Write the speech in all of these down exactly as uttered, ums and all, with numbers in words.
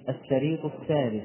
الشريط الثالث.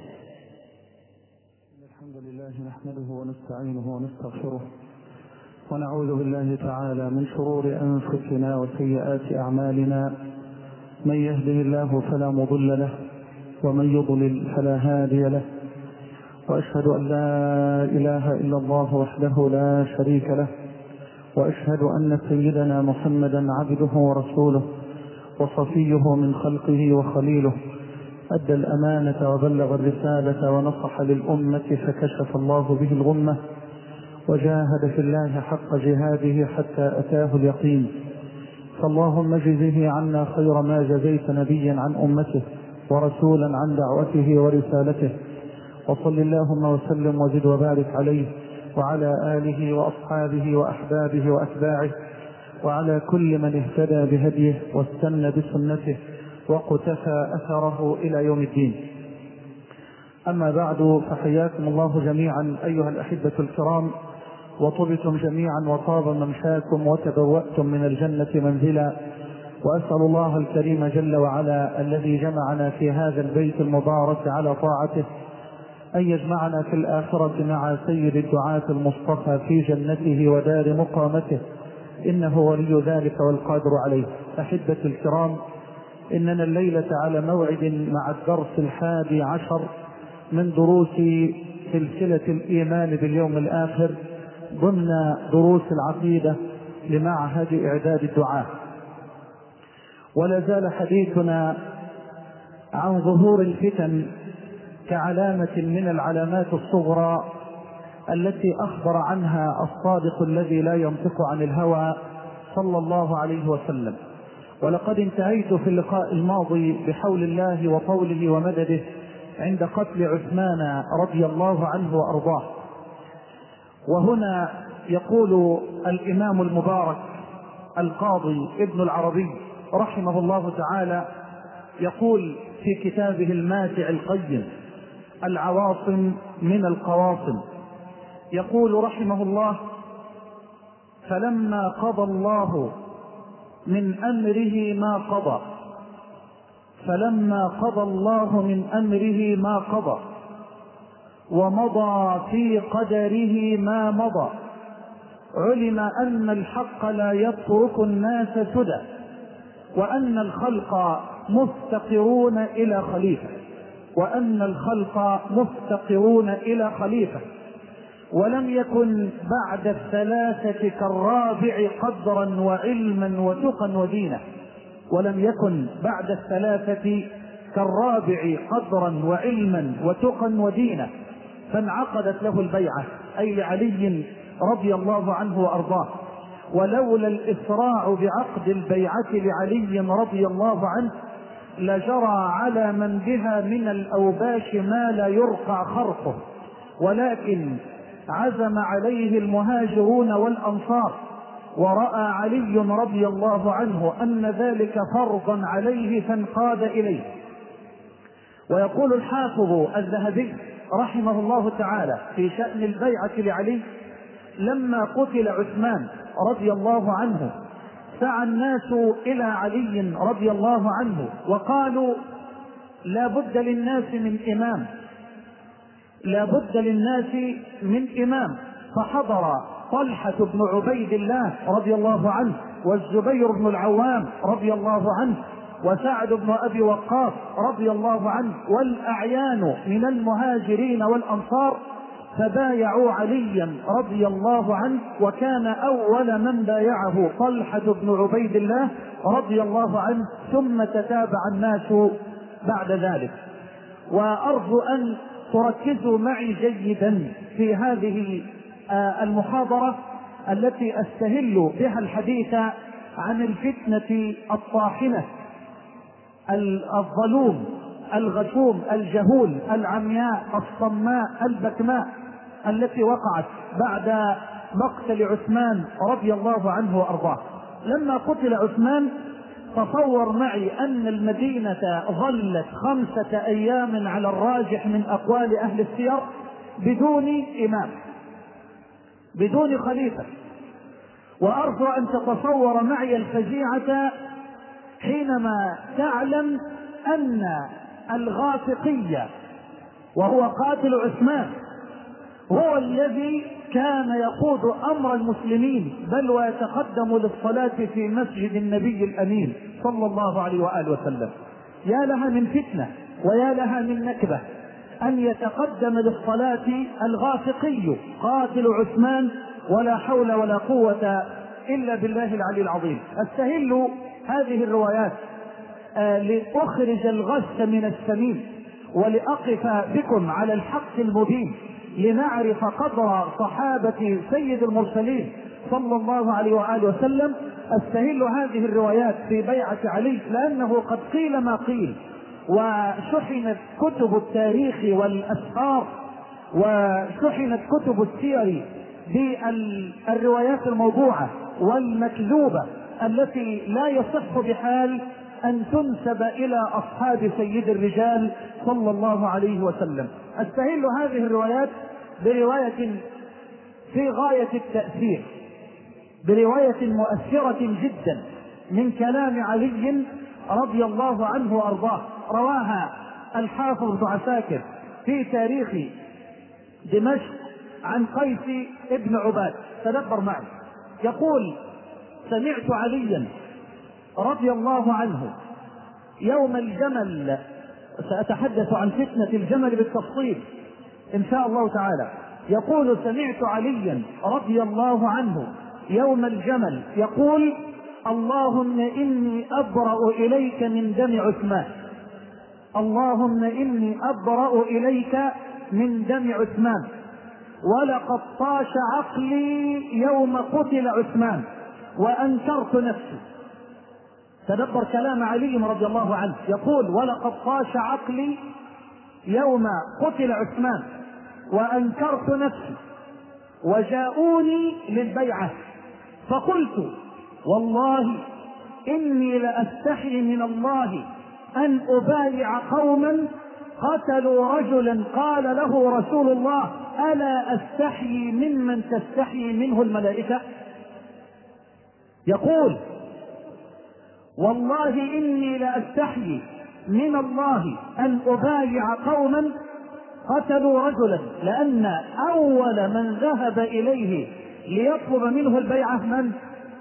الحمد لله نحمده ونستعينه ونستغفره ونعوذ بالله تعالى من شرور أنفسنا وسيئات أعمالنا، من يهده الله فلا مضل له ومن يضلل فلا هادي له، وأشهد أن لا إله إلا الله وحده لا شريك له، وأشهد أن سيدنا محمدا عبده ورسوله وصفيه من خلقه وخليله، أدى الأمانة وبلغ الرسالة ونصح للأمة فكشف الله به الغمة، وجاهد في الله حق جهاده حتى أتاه اليقين. فاللهم اجزه عنا خير ما جزيت نبيا عن أمته ورسولا عن دعوته ورسالته، وصل اللهم وسلم وزد وبارك عليه وعلى آله وأصحابه وأحبابه وأتباعه وعلى كل من اهتدى بهديه واستنى بسنته وقتفى أثره إلى يوم الدين. أما بعد، فحياكم الله جميعا أيها الأحبة الكرام، وطبتم جميعا وطاب ممشاكم وتبوأتم من الجنة منزلا، وأسأل الله الكريم جل وعلا الذي جمعنا في هذا البيت المبارك على طاعته أن يجمعنا في الآخرة مع سيد الدعاة المصطفى في جنته ودار مقامته، إنه ولي ذلك والقادر عليه. أحبتي الكرام، إننا الليلة على موعد مع الدرس الحادي عشر من دروس سلسلة الإيمان باليوم الآخر ضمن دروس العقيدة لمعهد إعداد الدعاة. ولا زال حديثنا عن ظهور الفتن كعلامة من العلامات الصغرى التي أخبر عنها الصادق الذي لا ينطق عن الهوى صلى الله عليه وسلم. ولقد انتهيت في اللقاء الماضي بحول الله وطوله ومدده عند قتل عثمان رضي الله عنه وأرضاه. وهنا يقول الإمام المبارك القاضي ابن العربي رحمه الله تعالى، يقول في كتابه الماتع القيم العواصم من القواصم، يقول رحمه الله: فلما قضى الله من أمره ما قضى فلما قضى الله من أمره ما قضى ومضى في قدره ما مضى، علم أن الحق لا يترك الناس سدى، وأن الخلق مفتقرون إلى خليفة وأن الخلق مفتقرون إلى خليفة ولم يكن بعد الثلاثة كالرابع قدرا وعلما وتقا ودينا ولم يكن بعد الثلاثة كالرابع قدرا وعلما وتقا ودينا فانعقدت له البيعة، أي لعلي رضي الله عنه وأرضاه. ولولا الإسراع بعقد البيعة لعلي رضي الله عنه لجرى على من بها من الأوباش ما لا يرقع خرقه، ولكن عزم عليه المهاجرون والأنصار، ورأى علي رضي الله عنه أن ذلك فرضا عليه فانقاد إليه. ويقول الحافظ الذهبي رحمه الله تعالى في شأن البيعة لعلي: لما قتل عثمان رضي الله عنه سعى الناس إلى علي رضي الله عنه وقالوا: لا بد للناس من إمام لا بد للناس من إمام فحضر طلحة بن عبيد الله رضي الله عنه والزبير بن العوام رضي الله عنه وسعد بن أبي وقاص رضي الله عنه والأعيان من المهاجرين والأنصار، فبايعوا عليا رضي الله عنه، وكان أول من بايعه طلحة بن عبيد الله رضي الله عنه، ثم تتابع الناس بعد ذلك. وأرجو أن تركزوا معي جيدا في هذه المحاضرة التي أستهل بها الحديث عن الفتنة الطاحنة الظلوم الغشوم الجهول العمياء الصماء البكماء التي وقعت بعد مقتل عثمان رضي الله عنه وأرضاه. لما قتل عثمان تصور معي أن المدينة ظلت خمسة أيام على الراجح من أقوال أهل السير بدون إمام بدون خليفة. وأرجو أن تتصور معي الفجيعة حينما تعلم أن الغافقية وهو قاتل عثمان، هو الذي كان يقود أمر المسلمين بل ويتقدم للصلاة في مسجد النبي الأمين صلى الله عليه وآله وسلم. يا لها من فتنة ويا لها من نكبة أن يتقدم للصلاة الغافقي قاتل عثمان، ولا حول ولا قوة إلا بالله العلي العظيم. استهل هذه الروايات آه لأخرج الغش من السمين ولأقف بكم على الحق المبين، لنعرف قدر صحابة سيد المرسلين صلى الله عليه وآله وسلم. استهل هذه الروايات في بيعة علي لأنه قد قيل ما قيل، وشحنت كتب التاريخ والأسفار وشحنت كتب السير بالروايات الموضوعة والمكذوبة التي لا يصح بحال أن تنسب إلى أصحاب سيد الرجال صلى الله عليه وسلم. استهل هذه الروايات برواية في غاية التأثير، برواية مؤثرة جدا من كلام علي رضي الله عنه وأرضاه، رواها الحافظ بن عساكر في تاريخ دمشق عن قيس ابن عباد. تدبر معي، يقول: سمعت عليا رضي الله عنه يوم الجمل، سأتحدث عن فتنة الجمل بالتفصيل إن شاء الله تعالى. يقول: سمعت عليا رضي الله عنه يوم الجمل يقول: اللهم إني أبرأ إليك من دم عثمان، اللهم إني أبرأ إليك من دم عثمان، ولقد طاش عقلي يوم قتل عثمان وأنكرت نفسي. تدبر كلام علي رضي الله عنه، يقول: ولقد طاش عقلي يوم قتل عثمان وأنكرت نفسي، وجاءوني للبيعة فقلت: والله إني لأستحي من الله أن أبايع قوما قتلوا رجلا قال له رسول الله: ألا أستحي ممن تستحي منه الملائكة؟ يقول: والله إني لأستحي من الله أن أبايع قوما قتلوا رجلا، لأن أول من ذهب إليه ليطلب منه البيعة من؟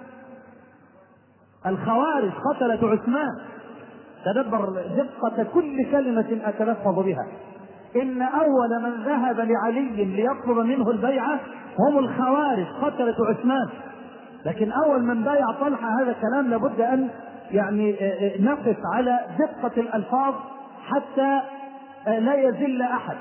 الخوارج قتلة عثمان. تدبر دقة كل كلمة أتلفظ بها. إن أول من ذهب لعلي ليطلب منه البيعة هم الخوارج قتلة عثمان، لكن أول من بايع طلحة هذا كلام لابد أن يعني نقف على دقة الألفاظ حتى لا يزل أحد.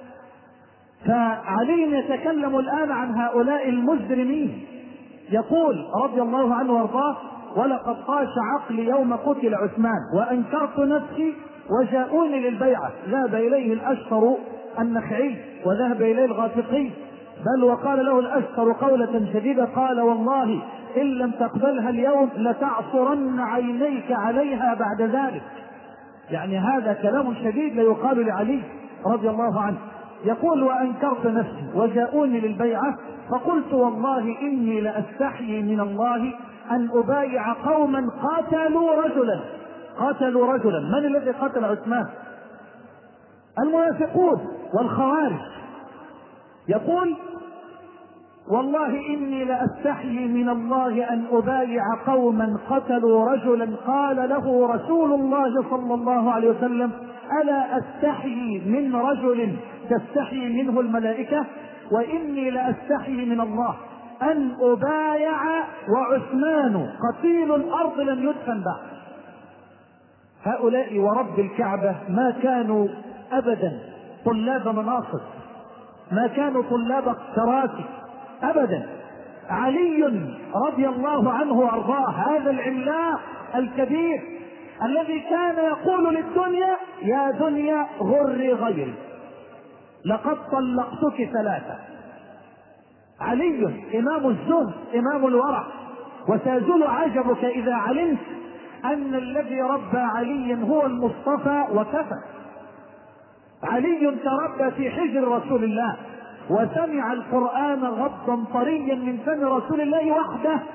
فعلي يتكلم الآن عن هؤلاء المجرمين، يقول رضي الله عنه وارضاه: ولقد طاش عقلي يوم قتل عثمان وأنكرت نفسي وجاءوني للبيعة. ذهب إليه الأشطر النخعي وذهب إليه الغافقي، بل وقال له الأشطر قولة شديدة، قال: والله إن لم تقبلها اليوم لتعصرن عينيك عليها بعد ذلك. يعني هذا كلام شديد لا يقال لعلي رضي الله عنه. يقول: وأنكرت نفسي وجاءوني للبيعة فقلت: والله إني لأستحيي من الله أن أبايع قوما قاتلوا رجلا. قاتلوا رجلا، من الذي قتل عثمان؟ المنافقون والخوارج. يقول: والله إني لأستحيي من الله أن أبايع قوما قتلوا رجلا قال له رسول الله صلى الله عليه وسلم: ألا أستحيي من رجل تستحيي منه الملائكة؟ وإني لأستحيي من الله أن أبايع وعثمان قتيل الأرض لم يدفن بعد. هؤلاء ورب الكعبة ما كانوا أبدا طلاب مناصب، ما كانوا طلاب كراسي أبدا. علي رضي الله عنه وأرضاه هذا العملاق الكبير الذي كان يقول للدنيا: يا دنيا غري غيري، لقد طلقتك ثلاثة. علي إمام الزهد، إمام الورع. وسيزول عجبك إذا علمت أن الذي ربى علي هو المصطفى وكفى. علي تربى في حجر رسول الله وسمع القرآن غضا طريا من فم رسول الله وحده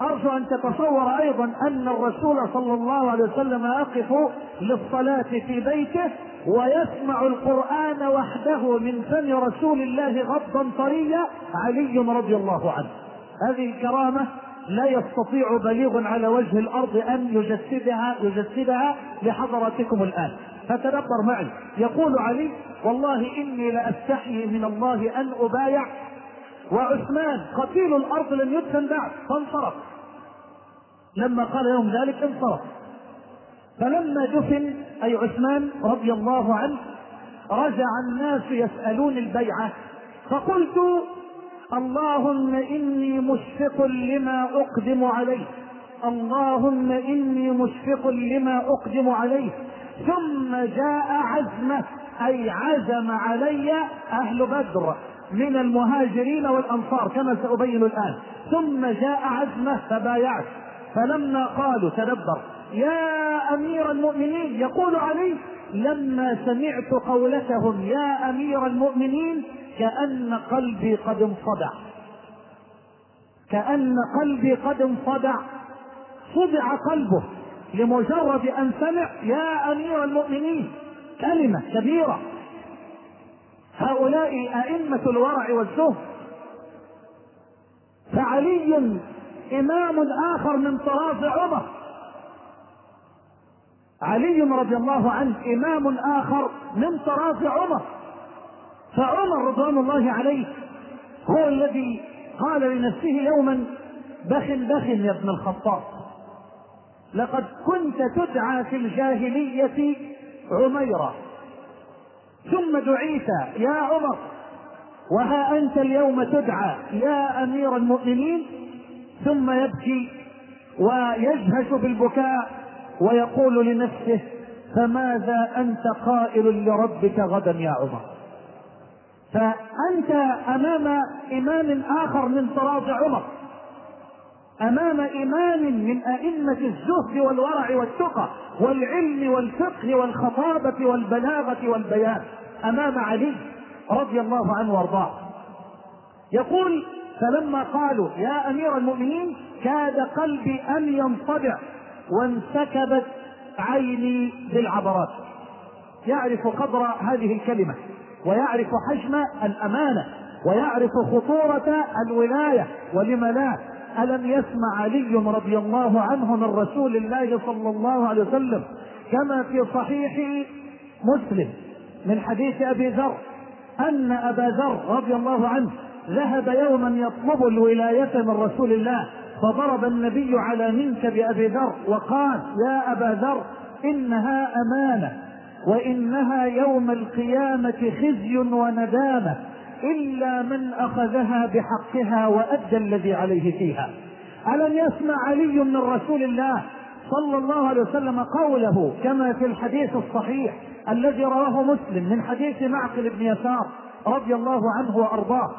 أرجو أن تتصور أيضا أن الرسول صلى الله عليه وسلم يقف للصلاة في بيته ويسمع القرآن وحده من فم رسول الله غضا طريا علي رضي الله عنه. هذه الكرامة لا يستطيع بليغ على وجه الأرض أن يجسدها يجسدها لحضراتكم الآن. فتدبر معي. يقول علي: والله إني لأستحي من الله أن أبايع وعثمان قتيل الأرض لم يدفن بعد. فانصرف. لما قال يوم ذلك انصرف. فلما دفن أي عثمان رضي الله عنه رجع الناس يسألون البيعة، فقلت: اللهم إني مشفق لما أقدم عليه، اللهم إني مشفق لما أقدم عليه. ثم جاء عزمه أي عزم علي أهل بدر من المهاجرين والأنصار كما سأبين الآن. ثم جاء عزمه فبايعت. فلما قالوا تدبر: يا أمير المؤمنين، يقول علي: لما سمعت قولتهم يا أمير المؤمنين كأن قلبي قد انصدع، كأن قلبي قد انصدع. صدع قلبه لمجرد أن سمع يا أمير المؤمنين، كلمة كبيرة. هؤلاء أئمة الورع والزهد. فعلي إمام آخر من طراز عمر، علي رضي الله عنه إمام آخر من طراز عمر. فعمر رضوان الله عليه هو الذي قال لنفسه يوما: بخ بخ يا ابن الخطاب، لقد كنت تدعى في الجاهلية عميرا ثم دعيت يا عمر، وها أنت اليوم تدعى يا أمير المؤمنين. ثم يبكي ويجهش بالبكاء ويقول لنفسه: فماذا أنت قائل لربك غدا يا عمر؟ فأنت أمام إمام آخر من طراز عمر، أمام إمام من أئمة الزهد والورع والتقى والعلم والفقه والخطابة والبلاغة والبيان، أمام علي رضي الله عنه وارضاه. يقول: فلما قالوا يا أمير المؤمنين كاد قلبي أن ينصدع وانسكبت عيني بالعبرات. يعرف قدر هذه الكلمة ويعرف حجم الأمانة ويعرف خطورة الولاية، ولم لا؟ ألم يسمع علي رضي الله عنه من رسول الله صلى الله عليه وسلم كما في صحيح مسلم من حديث أبي ذر أن أبا ذر رضي الله عنه ذهب يوما يطلب الولاية من رسول الله، فضرب النبي على منكب أبي ذر وقال: يا أبا ذر إنها أمانة، وإنها يوم القيامة خزي وندامة، إلا من أخذها بحقها وأدى الذي عليه فيها. ألم يسمع علي من رسول الله صلى الله عليه وسلم قوله كما في الحديث الصحيح الذي رواه مسلم من حديث معقل بن يسار رضي الله عنه وأرضاه،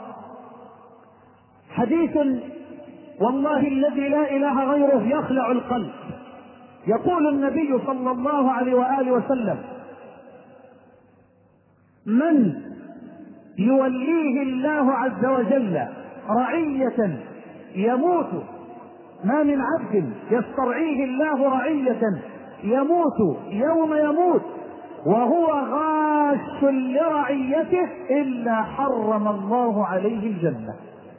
حديث والله الذي لا إله غيره يخلع القلب. يقول النبي صلى الله عليه وآله وسلم: من يوليه الله عز وجل رعية يموت، ما من عبد يسترعيه الله رعية يموت يوم يموت وهو غاش لرعيته إلا حرم الله عليه الجنة.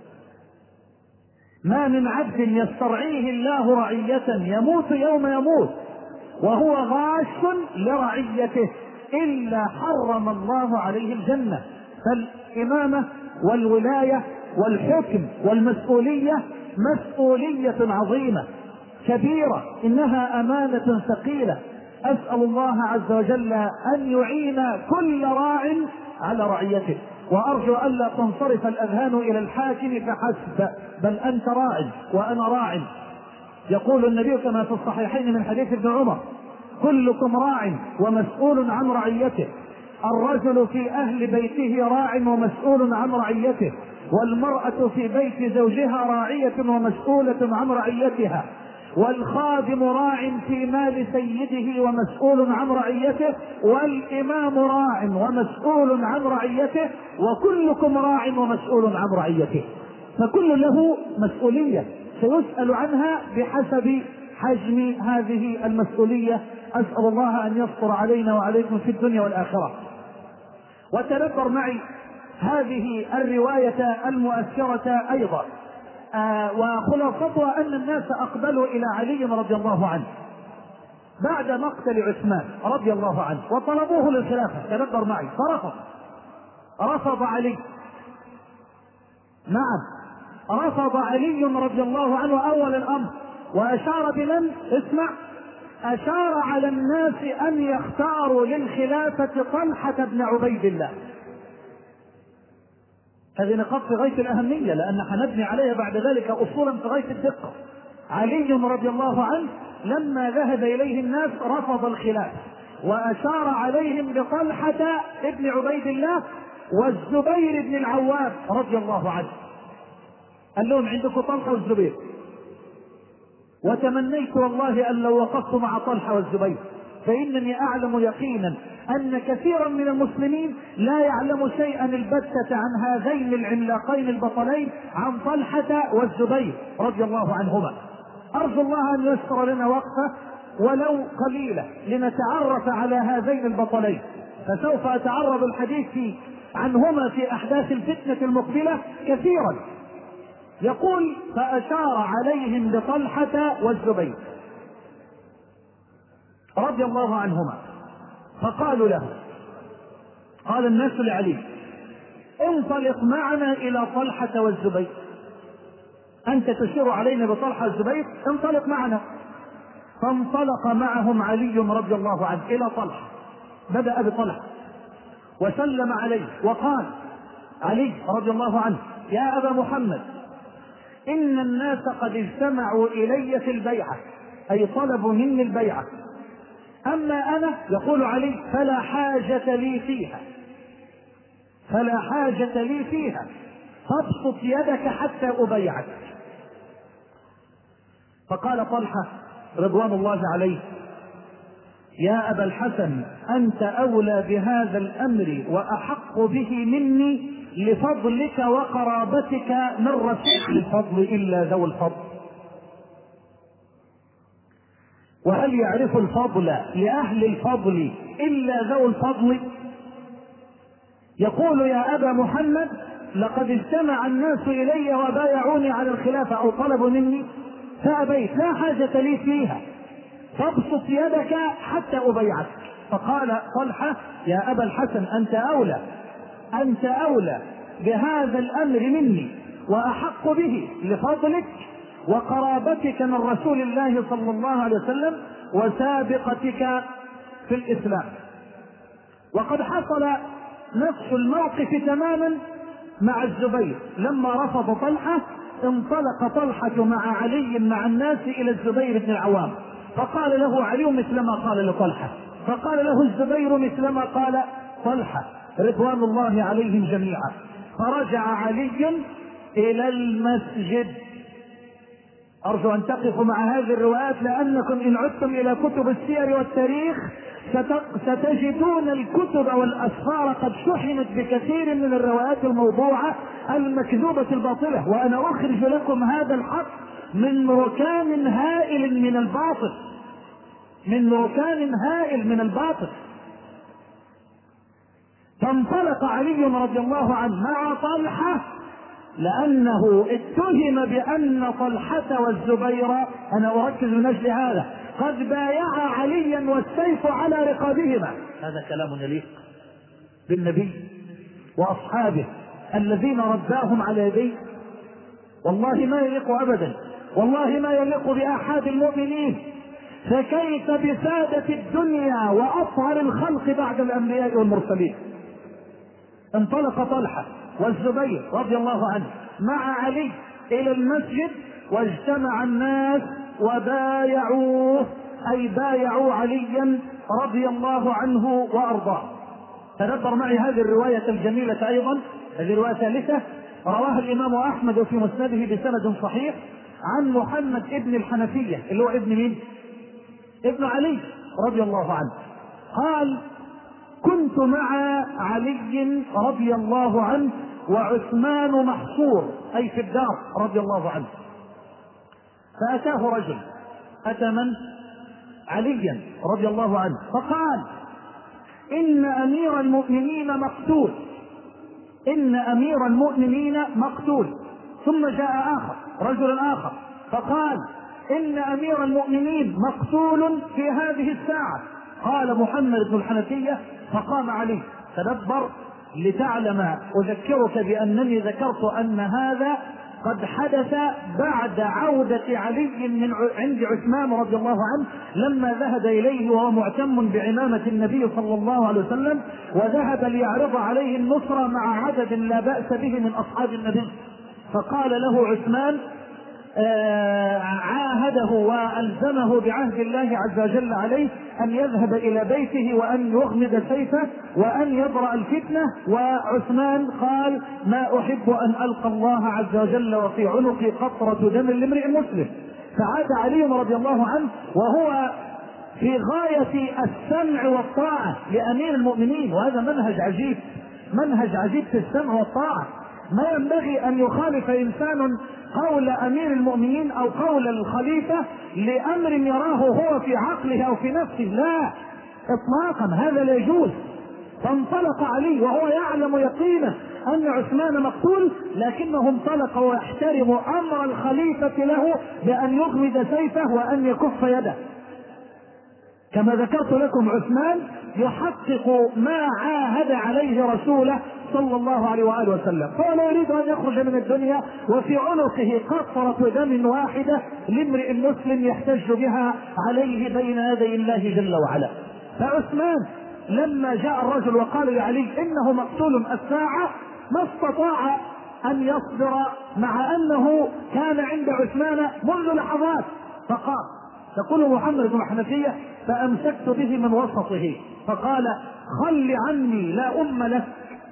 ما من عبد يسترعيه الله رعية يموت يوم يموت وهو غاش لرعيته إلا حرم الله عليه الجنة. فالإمامة والولاية والحكم والمسؤولية مسؤولية عظيمة كبيرة، إنها أمانة ثقيلة. أسأل الله عز وجل أن يعين كل راع على رعيته، وأرجو ألا تنصرف الأذهان إلى الحاكم فحسب، بل أنت راع وأنا راع. يقول النبي كما في الصحيحين من حديث ابن عمر: كلكم راع ومسؤول عن رعيته، الرجل في أهل بيته راع ومسؤول عن رعيته، والمرأة في بيت زوجها راعية ومسؤولة عن رعيتها، والخادم راع في مال سيده ومسؤول عن رعيته، والإمام راع ومسؤول عن رعيته، وكلكم راع ومسؤول عن رعيته. فكل له مسؤولية. سيسأل عنها بحسب حجم هذه المسؤولية. أسأل الله أن يستر علينا وعليكم في الدنيا والآخرة. وتدبر معي هذه الرواية المؤثرة أيضا. آه وخلاصتها أن الناس أقبلوا إلى علي رضي الله عنه بعد مقتل عثمان رضي الله عنه وطلبوه للخلافة. تدبر معي، فرفض رفض علي. نعم، رفض علي رضي الله عنه أول الأمر، وأشار بمن؟ اسمع، أشار على الناس أن يختاروا للخلافة طلحة بن عبيد الله. هذه نقاط في غاية الأهمية، لأن حنبني عليها بعد ذلك أصولا في غاية الدقة. علي رضي الله عنه لما ذهب إليه الناس رفض الخلافة، وأشار عليهم بطلحة ابن عبيد الله والزبير بن العوام رضي الله عنه. قال لهم عندكم طلحة والزبير، وتمنيت والله أن لو وقفت مع طلحة والزبير، فإنني أعلم يقينا أن كثيرا من المسلمين لا يعلم شيئا البتة عن هذين العملاقين البطلين، عن طلحة والزبير رضي الله عنهما. أرجو الله أن يسر لنا وقفة ولو قليلة لنتعرف على هذين البطلين، فسوف أتعرض الحديث في عنهما في أحداث الفتنة المقبلة كثيرا. يقول: فأشار عليهم بطلحة والزبير رضي الله عنهما، فقالوا له، قال الناس لعلي: انطلق معنا إلى طلحة والزبير، أنت تشير علينا بطلحة والزبير، انطلق معنا. فانطلق معهم علي رضي الله عنه إلى طلحة، بدأ بطلحة وسلم عليه وقال علي رضي الله عنه: يا أبا محمد، إن الناس قد اجتمعوا إلي في البيعة، أي طلبوا مني البيعة، أما أنا، يقول علي، فلا حاجة لي فيها، فلا حاجة لي فيها، فابسط يدك حتى أبيعك. فقال طلحة رضوان الله عليه: يا أبا الحسن، أنت أولى بهذا الأمر وأحق به مني، لفضلك وقرابتك من رسول الفضل إلا ذو الفضل. وهل يعرف الفضل لأهل الفضل إلا ذو الفضل؟ يقول: يا أبا محمد، لقد اجتمع الناس إلي وبايعوني على الخلافة أو طلبوا مني فأبيت، لا حاجة لي فيها، فابسط يدك حتى أبيعك. فقال طلحة: يا أبا الحسن، أنت أولى أنت أولى بهذا الأمر مني وأحق به، لفضلك وقرابتك من رسول الله صلى الله عليه وسلم وسابقتك في الإسلام. وقد حصل نفس الموقف تماما مع الزبير. لما رفض طلحة انطلق طلحة مع علي مع الناس إلى الزبير بن العوام، فقال له علي مثل ما قال لطلحة، فقال له الزبير مثل ما قال طلحة رضوان الله عليهم جميعا. فرجع علي إلى المسجد. أرجو أن تقفوا مع هذه الروايات، لأنكم إن عدتم إلى كتب السير والتاريخ ستجدون الكتب والأسفار قد شحنت بكثير من الروايات الموضوعة المكذوبة الباطلة، وأنا أخرج لكم هذا الحق من ركام هائل من الباطل، من ركام هائل من الباطل. فانطلق علي رضي الله عنه مع طلحة، لأنه اتهم بأن طلحة والزبير، أنا أركز من أجل هذا، قد بايع عليا والسيف على رقابهما. هذا كلام يليق بالنبي وأصحابه الذين رباهم على يديه؟ والله ما يليق أبدا، والله ما يليق بأحد المؤمنين. فكيف بسادة الدنيا وأطهر الخلق بعد الأنبياء والمرسلين؟ انطلق طلحة والزبير رضي الله عنه مع علي إلى المسجد، واجتمع الناس وبايعوه، أي بايعوا عليا رضي الله عنه وأرضاه. تدبر معي هذه الرواية الجميلة أيضا، هذه رواية ثالثة رواها الإمام أحمد في مسنده بسند صحيح عن محمد ابن الحنفية، اللي هو ابن مين؟ ابن علي رضي الله عنه. قال: كنت مع علي رضي الله عنه وعثمان محصور، أي في الدار رضي الله عنه. فأتاه رجل، أتى من؟ عليا رضي الله عنه، فقال: إن أمير المؤمنين مقتول، إن أمير المؤمنين مقتول. ثم جاء آخر، رجل آخر، فقال: إن أمير المؤمنين مقتول في هذه الساعة. قال محمد بن الحنفية: فقام علي. تدبر لتعلم، أذكرك بأنني ذكرت أن هذا قد حدث بعد عودة علي من عند عثمان رضي الله عنه، لما ذهب إليه وهو معتم بعمامة النبي صلى الله عليه وسلم، وذهب ليعرض عليه النصرة مع عدد لا بأس به من أصحاب النبي. فقال له عثمان، آه عاهده وألزمه بعهد الله عز وجل عليه أن يذهب إلى بيته وأن يغمد سيفه وأن يبرأ الفتنة. وعثمان قال: ما أحب أن ألقى الله عز وجل وفي عنقي قطرة دم لامرئ مسلم. فعاد علي رضي الله عنه وهو في غاية السمع والطاعة لأمير المؤمنين، وهذا منهج عجيب، منهج عجيب في السمع والطاعة. ما ينبغي أن يخالف إنسان قول أمير المؤمنين أو قول الخليفة لأمر يراه هو في عقله أو في نفسه، لا إطلاقا، هذا لا يجوز. فانطلق علي وهو يعلم يقينا أن عثمان مقتول، لكنه انطلق ويحترم أمر الخليفة له بأن يغمد سيفه وأن يكف يده. كما ذكرت لكم، عثمان يحقق ما عاهد عليه رسوله صلى الله عليه وآله وسلم، فهو لا يريد أن يخرج من الدنيا وفي عنقه قطرة دم واحدة لامرئ مسلم يحتج بها عليه بين يدي الله جل وعلا. فعثمان لما جاء الرجل وقال لعلي إنه مقتول الساعة، ما استطاع أن يصبر، مع أنه كان عند عثمان منذ لحظات. فقال، تقول محمد بن الحنفية: فأمسكت به من وسطه فقال: خل عني لا أم لك،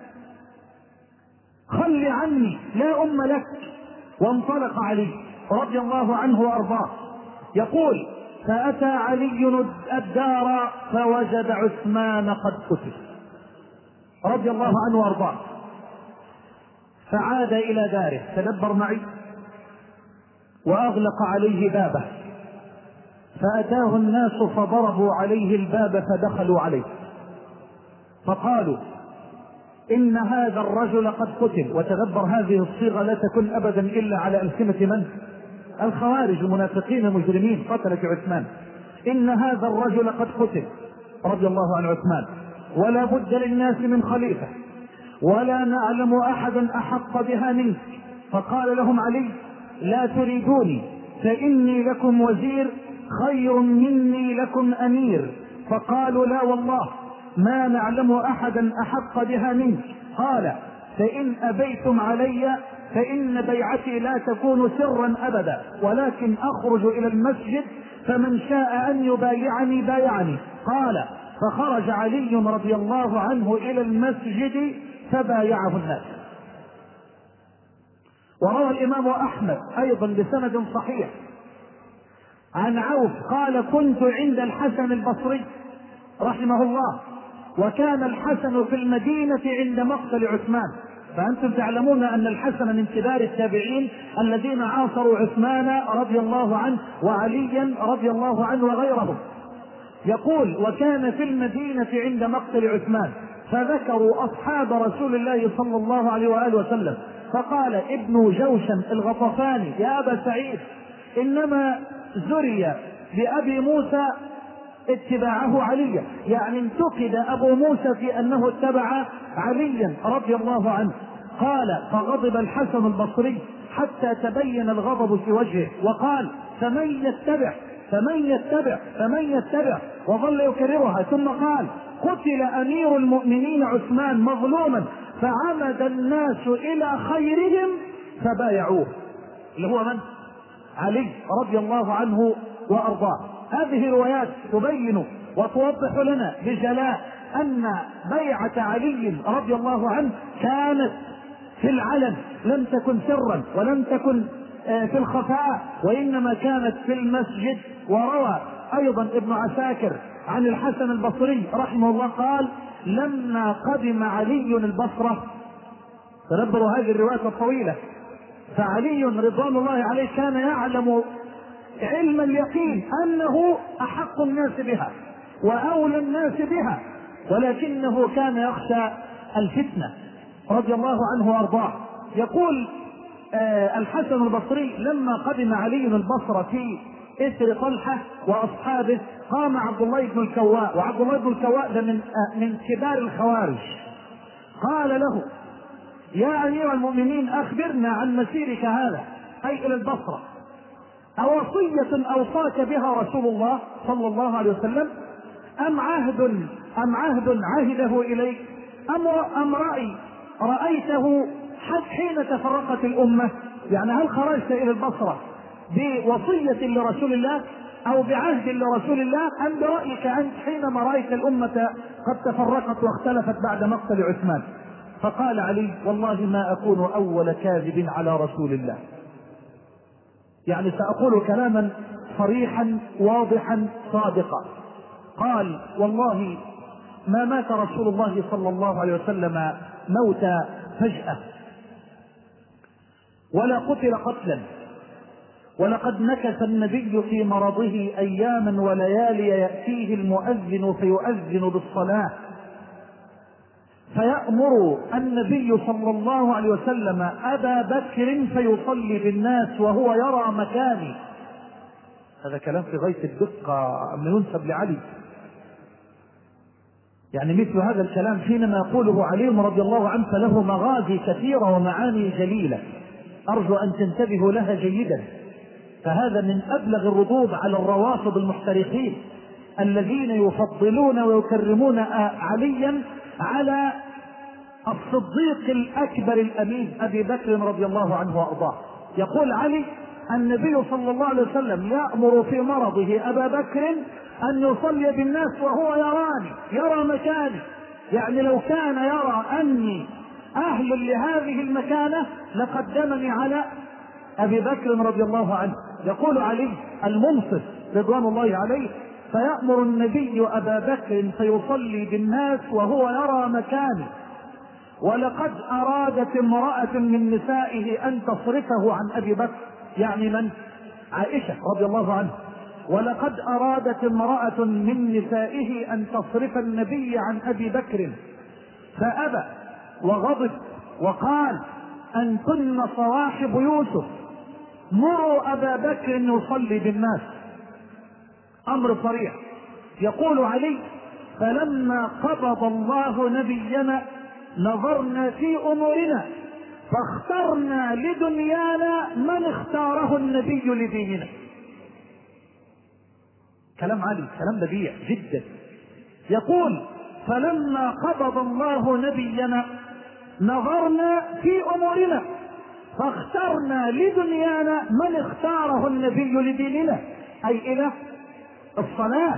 خل عني لا أم لك. وانطلق علي رضي الله عنه وأرضاه. يقول: فأتى علي الدار فوجد عثمان قد قتل رضي الله عنه وأرضاه، فعاد إلى داره. تدبر معي. وأغلق عليه بابه، فأتاه الناس فضربوا عليه الباب فدخلوا عليه فقالوا: إن هذا الرجل قد قتل. وتدبر، هذه الصيغة لا تكون أبدا إلا على ألسنة من؟ الخوارج المنافقين المجرمين قتلة عثمان. إن هذا الرجل قد قتل رضي الله عن عثمان، ولا بد للناس من خليفة، ولا نعلم أحدا أحق بها منك. فقال لهم علي: لا تريدوني، فإني لكم وزير خير مني لكم أمير. فقالوا: لا والله ما نعلم أحدا أحق بها منك. قال: فإن أبيتم علي فإن بيعتي لا تكون سرا أبدا، ولكن أخرج إلى المسجد فمن شاء أن يبايعني بايعني. قال: فخرج علي رضي الله عنه إلى المسجد فبايعه الناس. وروى الإمام أحمد أيضا بسند صحيح عن عوف قال: كنت عند الحسن البصري رحمه الله، وكان الحسن في المدينة عند مقتل عثمان. فأنتم تعلمون أن الحسن من كبار التابعين الذين عاصروا عثمان رضي الله عنه وعليا رضي الله عنه وغيرهم. يقول: وكان في المدينة عند مقتل عثمان، فذكروا أصحاب رسول الله صلى الله عليه وآله وسلم، فقال ابن جوشن الغطفاني: يا أبا سعيد، إنما زري بأبي موسى اتباعه عليا، يعني انتقد أبو موسى في أنه اتبع عليا رضي الله عنه. قال: فغضب الحسن البصري حتى تبين الغضب في وجهه، وقال: فمن يتبع فمن يتبع فمن يتبع وظل يكررها. ثم قال: قتل أمير المؤمنين عثمان مظلوما، فعمد الناس إلى خيرهم فبايعوه، اللي هو من؟ علي رضي الله عنه وأرضاه. هذه روايات تبين وتوضح لنا بجلاء أن بيعة علي رضي الله عنه كانت في العلن، لم تكن سرا ولم تكن في الخفاء، وإنما كانت في المسجد. وروى أيضا ابن عساكر عن الحسن البصري رحمه الله قال: لما قدم علي البصرة، تدبروا هذه الرواية الطويلة، فعلي رضوان الله عليه كان يعلم علم اليقين أنه أحق الناس بها وأولى الناس بها، ولكنه كان يخشى الفتنة رضي الله عنه وأرضاه. يقول آه الحسن البصري: لما قدم علي البصرة في إثر طلحة وأصحابه قام عبد الله بن الكواء، وعبد الله بن الكواء ده من آه من كبار الخوارج، قال له: يا أمير المؤمنين أخبرنا عن مسيرك هذا، أي إلى البصرة، أوصية أوصاك بها رسول الله صلى الله عليه وسلم أم عهد أم عهد عهده إليك أم أم رأي رأيته حتى حين تفرقت الأمة؟ يعني هل خرجت إلى البصرة بوصية لرسول الله أو بعهد لرسول الله أم برأيك أنت حينما رأيت الأمة قد تفرقت واختلفت بعد مقتل عثمان؟ فقال علي: والله ما أكون أول كاذب على رسول الله، يعني سأقول كلاما صريحا واضحا صادقا. قال: والله ما مات رسول الله صلى الله عليه وسلم موت فجأة، ولا قتل قتلا، ولقد مكث النبي في مرضه أياما وليالي يأتيه المؤذن فيؤذن بالصلاة، فيأمر النبي صلى الله عليه وسلم أبا بكر فيصلي بالناس وهو يرى مكاني. هذا كلام في غاية الدقة من ينسب لعلي، يعني مثل هذا الكلام حينما يقوله علي رضي الله عنه فله مغازي كثيرة ومعاني جليلة، أرجو أن تنتبهوا لها جيدا. فهذا من أبلغ الردود على الروافض المحترقين الذين يفضلون ويكرمون عليا على الصديق الأكبر الأمين أبي بكر رضي الله عنه وأرضاه. يقول علي: النبي صلى الله عليه وسلم يأمر في مرضه أبا بكر أن يصلي بالناس وهو يراني، يرى مكاني، يعني لو كان يرى أني أهل لهذه المكانة لقدمني على أبي بكر رضي الله عنه. يقول علي المنصف رضوان الله عليه: فيأمر النبي أبا بكر فيصلي بالناس وهو يرى مكاني، ولقد أرادت امرأة من نسائه أن تصرفه عن أبي بكر، يعني من؟ عائشة رضي الله عنها. ولقد أرادت امرأة من نسائه أن تصرف النبي عن أبي بكر فأبى وغضب وقال: أنتن صواحب يوسف، مروا أبا بكر يصلي بالناس. أمر صريح. يقول علي: فلما قبض الله نبينا نظرنا في أمورنا فاخترنا لدنيانا من اختاره النبي لديننا. كلام علي، كلام بديع جدا. يقول: فلما قبض الله نبينا نظرنا في أمورنا فاخترنا لدنيانا من اختاره النبي لديننا، أي إلى الصلاة.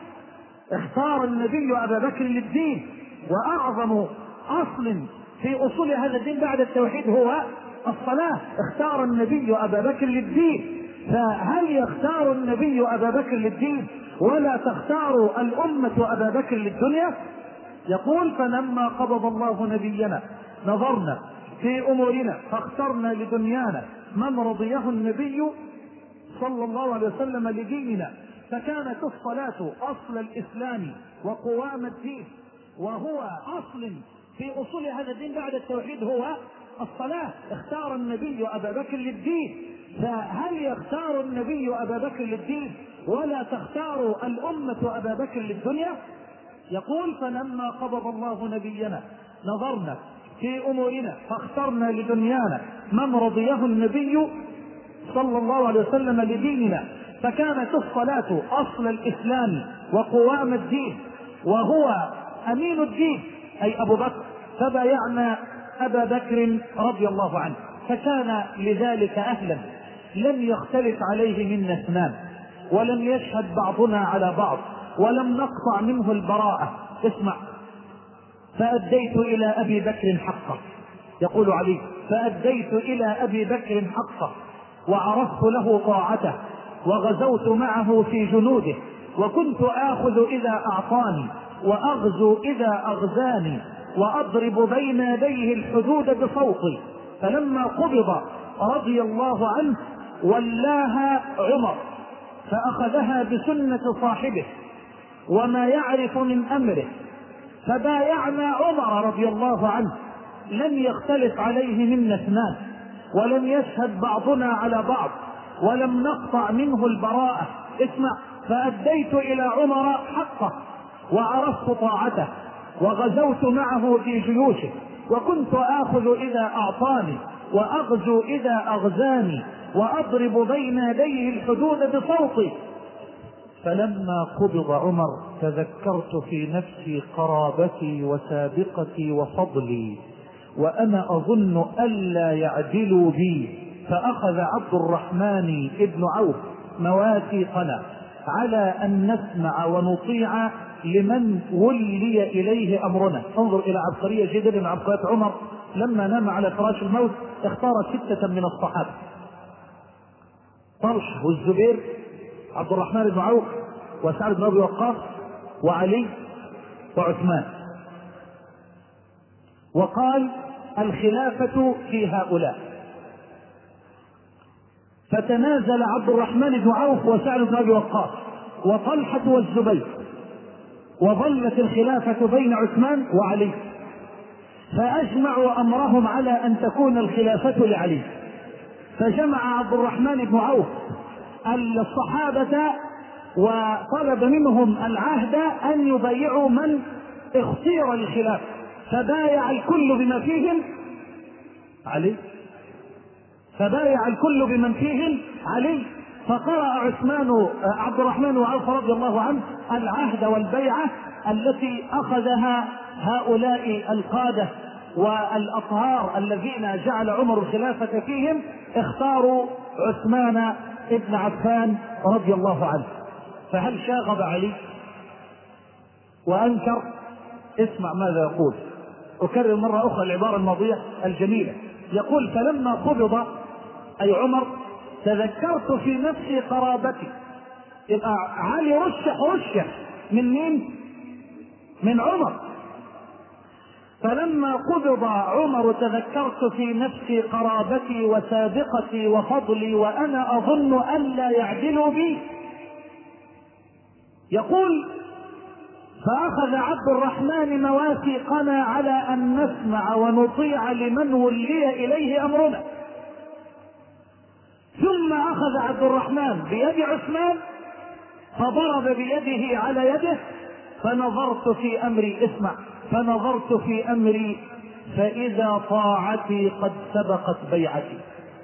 اختار النبي أبا بكر للدين، وأعظم أصل في أصول هذا الدين بعد التوحيد هو الصلاة. اختار النبي أبا بكر للدين، فهل يختار النبي أبا بكر للدين ولا تختار الأمة أبا بكر للدنيا؟ يقول: فلما قبض الله نبينا نظرنا في أمورنا فاخترنا لدنيانا من رضيه النبي صلى الله عليه وسلم لديننا، فكانت الصلاة أصل الإسلام وقوام الدين، وهو أصل في أصول هذا الدين بعد التوحيد هو الصلاة. اختار النبي أبا بكر للدين، فهل يختار النبي أبا بكر للدين ولا تختار الأمة أبا بكر للدنيا؟ يقول: فلما قبض الله نبينا نظرنا في أمورنا فاخترنا لدنيانا من رضيه النبي صلى الله عليه وسلم لديننا، فكانت الصلاة أصل الإسلام وقوام الدين، وهو أمين الدين أي أبو بكر، فبايعنا أبا بكر رضي الله عنه، فكان لذلك أهلا. لم يختلف عليه منا اثنان، ولم يشهد بعضنا على بعض، ولم نقطع منه البراءة. اسمع: فأديت إلى أبي بكر حقه. يقول علي: فأديت إلى أبي بكر حقه، وعرفت له طاعته، وغزوت معه في جنوده، وكنت آخذ إذا أعطاني وأغزو إذا أغزاني، وأضرب بين يديه الحدود بصوتي. فلما قبض رضي الله عنه ولاها عمر فأخذها بسنة صاحبه وما يعرف من أمره، فبايعنا عمر رضي الله عنه، لم يختلف عليه منا اثنان، ولم يشهد بعضنا على بعض، ولم نقطع منه البراءة. اسمع: فأديت إلى عمر حقه وعرفت طاعته، وغزوت معه في جيوشه، وكنت آخذ إذا أعطاني وأغزو إذا أغزاني، وأضرب بين يديه الحدود بصوتي. فلما قبض عمر تذكرت في نفسي قرابتي وسابقتي وفضلي، وأنا أظن ألا يعدلوا بي، فأخذ عبد الرحمن بن عوف مواثيقنا على أن نسمع ونطيع لمن ولي إليه أمرنا. انظر إلى عبقرية جدا من عبقريات عمر. لما نام على فراش الموت اختار ستة من الصحابة: طلحة والزبير، عبد الرحمن بن عوف، وسعد بن أبي وقاص، وعلي، وعثمان، وقال: الخلافة في هؤلاء. فتنازل عبد الرحمن بن عوف وسعد بن أبي وقاص وطلحة والزبير، وظلت الخلافة بين عثمان وعلي، فأجمعوا أمرهم على أن تكون الخلافة لعلي. فجمع عبد الرحمن بن عوف الصحابة وطلب منهم العهد أن يبايعوا من اختير للخلافة، فبايع الكل بما فيهم علي، فبايع الكل بمن فيهم علي. فقرأ عثمان عبد الرحمن وعوف رضي الله عنه العهد والبيعة التي أخذها هؤلاء القادة والأطهار الذين جعل عمر الخلافة فيهم، اختاروا عثمان ابن عفان رضي الله عنه. فهل شاغب علي وأنكر؟ اسمع ماذا يقول. أكرر مرة أخرى العبارة الماضية الجميلة. يقول: فلما قبض أي عمر تذكرت في نفسي قرابتي. يبقى علي رشح رشح من مين؟ من عمر. فلما قبض عمر تذكرت في نفسي قرابتي وسابقتي وفضلي، وأنا أظن أن لا يعدلوا بي. يقول: فأخذ عبد الرحمن مواثيقنا على أن نسمع ونطيع لمن ولي إليه أمرنا. ثم أخذ عبد الرحمن بيد عثمان فضرب بيده على يده، فنظرت في أمري، اسمع، فنظرت في أمري فإذا طاعتي قد سبقت بيعتي.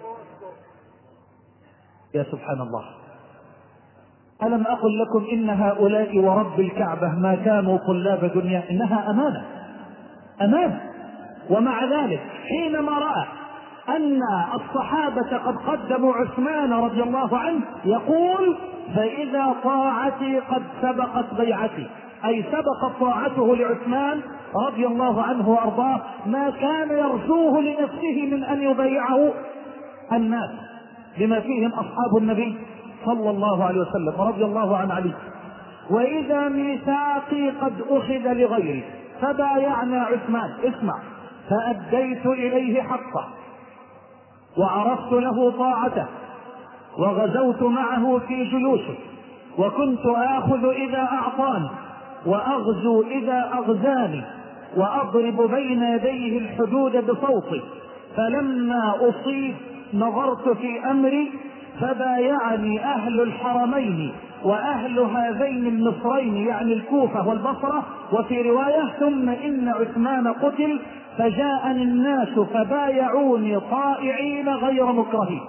يا سبحان الله، ألم أقل لكم إن هؤلاء ورب الكعبة ما كانوا طلاب دنيا، إنها أمانة أمانة. ومع ذلك حينما رأى أن الصحابة قد قدموا عثمان رضي الله عنه يقول: فإذا طاعتي قد سبقت بيعتي، أي سبقت طاعته لعثمان رضي الله عنه وأرضاه ما كان يرجوه لنفسه من أن يبايعه الناس، بما فيهم أصحاب النبي صلى الله عليه وسلم رضي الله عن علي. وإذا ميثاقي قد أخذ لغيري فبايعنا عثمان، اسمع، فأديت إليه حقه وعرفت له طاعته، وغزوت معه في جيوشه، وكنت آخذ إذا أعطاني وأغزو إذا أغزاني، وأضرب بين يديه الحدود بصوتي. فلما أصيب نظرت في أمري فبايعني أهل الحرمين وأهل هذين المصرين، يعني الكوفة والبصرة. وفي رواية: ثم إن عثمان قتل فجاءني الناس فبايعوني طائعين غير مكرهين.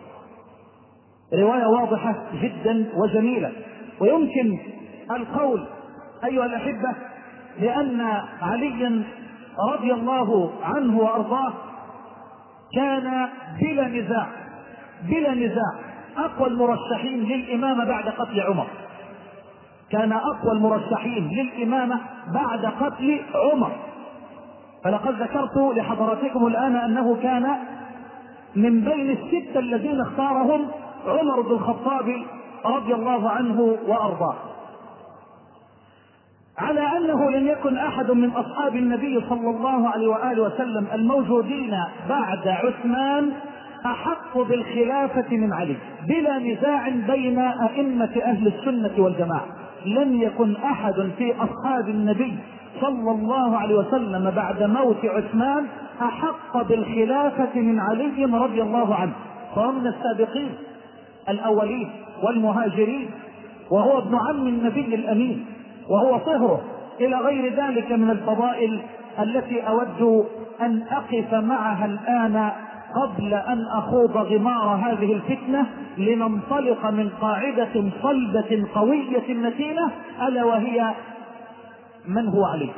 رواية واضحة جدا وجميلة. ويمكن القول أيها الأحبة لأن عليا رضي الله عنه وأرضاه كان بلا نزاع بلا نزاع أقوى المرشحين للإمامة بعد قتل عمر، كان أقوى المرشحين للإمامة بعد قتل عمر. فلقد ذكرت لحضراتكم الآن أنه كان من بين الستة الذين اختارهم عمر بن الخطاب رضي الله عنه وأرضاه. على أنه لم يكن أحد من أصحاب النبي صلى الله عليه وآله وسلم الموجودين بعد عثمان أحق بالخلافة من علي بلا نزاع بين أئمة أهل السنة والجماعة. لم يكن أحد في أصحاب النبي صلى الله عليه وسلم بعد موت عثمان أحق بالخلافة من علي رضي الله عنه، فهو من السابقين الأولين والمهاجرين، وهو ابن عم النبي الأمين، وهو صهره، إلى غير ذلك من الفضائل التي أود أن أقف معها الآن قبل أن أخوض غمار هذه الفتنة، لننطلق من قاعدة صلبة قوية متينة، ألا وهي من هو علي.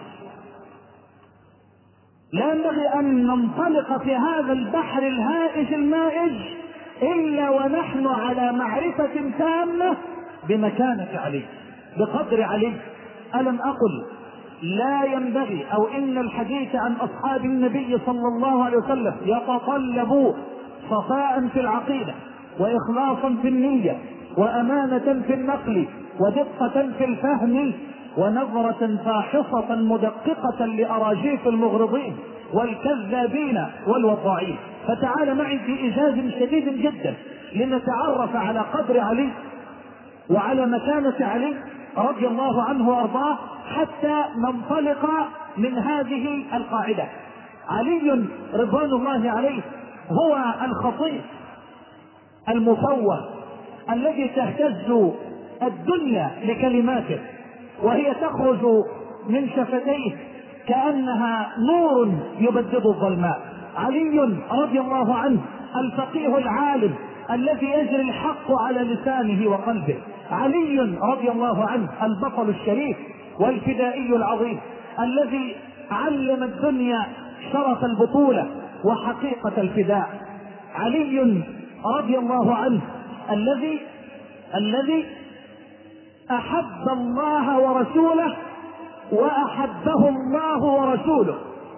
لا ينبغي أن ننطلق في هذا البحر الهائج المائج إلا ونحن على معرفة تامة بمكانة علي، بقدر علي. ألم أقل لا ينبغي أو إن الحديث عن أصحاب النبي صلى الله عليه وسلم يتطلب صفاء في العقيدة، وإخلاصا في النية، وأمانة في النقل، ودقة في الفهم، ونظرة فاحصة مدققة لأراجيف المغرضين والكذابين والوضاعين. فتعال معي في إيجاز شديد جدا لنتعرف على قدر علي وعلى مكانة علي رضي الله عنه وارضاه، حتى ننطلق من هذه القاعدة. علي رضوان الله عليه هو الخطيب المفوه الذي تهتز الدنيا لكلماته، وهي تخرج من شفتيه كأنها نور يبدد الظلماء. علي رضي الله عنه الفقيه العالم الذي يجري الحق على لسانه وقلبه. علي رضي الله عنه البطل الشريف والفدائي العظيم الذي علم الدنيا شرف البطولة وحقيقة الفداء. علي رضي الله عنه الذي الذي أحب الله ورسوله وأحبه الله ورسوله،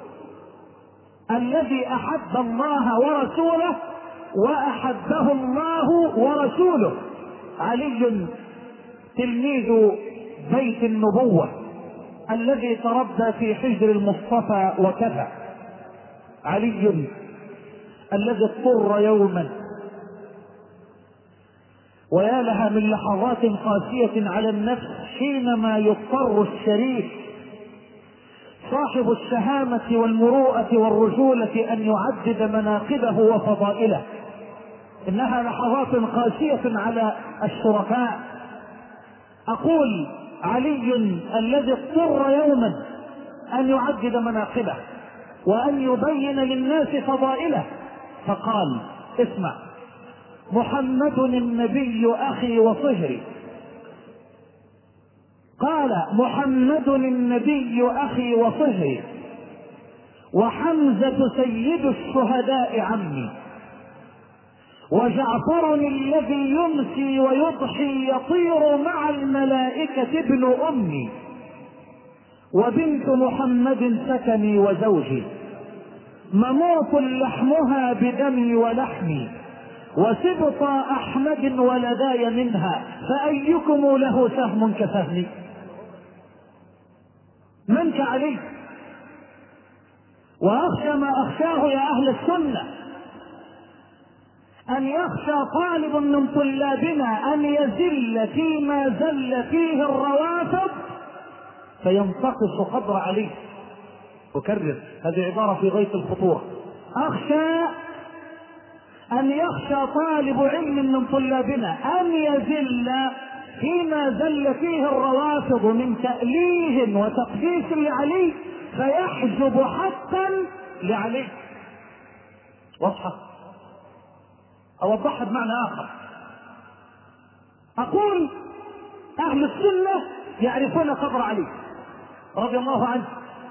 الذي أحب الله ورسوله وأحبه الله ورسوله. علي تلميذ بيت النبوة الذي تربى في حجر المصطفى وكفى. علي الذي اضطر يوما، ويا لها من لحظات قاسية على النفس حينما يضطر الشريف صاحب الشهامة والمروءة والرجولة أن يعدد مناقبه وفضائله. إنها لحظات قاسية على الشرفاء. أقول علي الذي اضطر يوما أن يعدد مناقبه وأن يبين للناس فضائله، فقال: اسمع، محمد النبي أخي وصهري. قال: محمد النبي أخي وصهري، وحمزة سيد الشهداء عمي، وجعفر الذي يمسي ويضحي يطير مع الملائكة ابن أمي، وبنت محمد سكني وزوجي، مموت لحمها بدمي ولحمي، وسبط أحمد ولداي منها، فأيكم له سهم كسهمي؟ من كعلي؟ وأخشى ما أخشاه يا أهل السنة أن يخشى طالب من طلابنا أن يزل فيما زل فيه الروافض فينتقص قدر علي. أكرر هذه عبارة في غاية الخطورة. أخشى أن يخشى طالب علم من طلابنا أن يزل فيما زل فيه الروافض من تأليه وتقديس لعلي فيحجب حقا لعلي. واضحة؟ أوضحها بمعنى آخر. أقول أهل السنة يعرفون قدر علي رضي الله عنه،